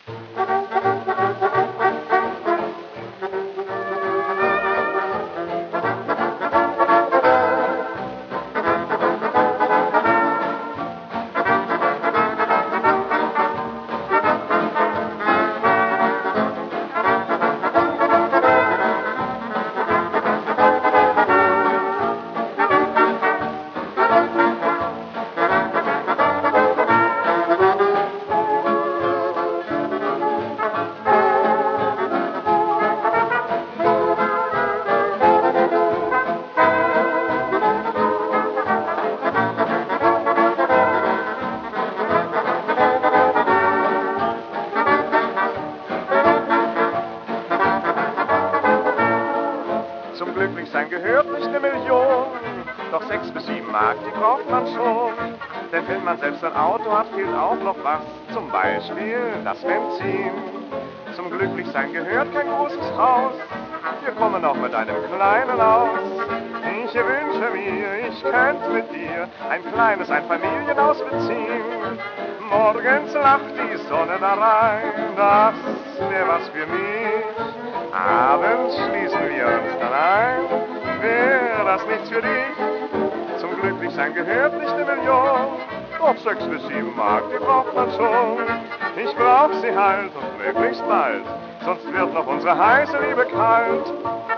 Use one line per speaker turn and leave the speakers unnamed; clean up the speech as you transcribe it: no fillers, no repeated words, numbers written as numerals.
Zum Glücklichsein gehört nicht eine Million, doch 6 bis 7 Mark, die braucht man schon. Denn wenn man selbst ein Auto hat, fehlt auch noch was, zum Beispiel das Benzin. Zum Glücklichsein gehört kein großes Haus, wir kommen auch mit einem kleinen aus. Ich wünsche mir, ich könnte mit dir ein kleines Einfamilienhaus beziehen. Morgens lacht die Sonne da rein, das wär was für mich. Abends schließen wir uns dann ein, wär das nichts für dich? Zum Glücklichsein gehört nicht eine Million, doch 6 bis 7 Mark, die braucht man schon. Ich brauch sie halt und möglichst bald, sonst wird noch unsere heiße Liebe kalt.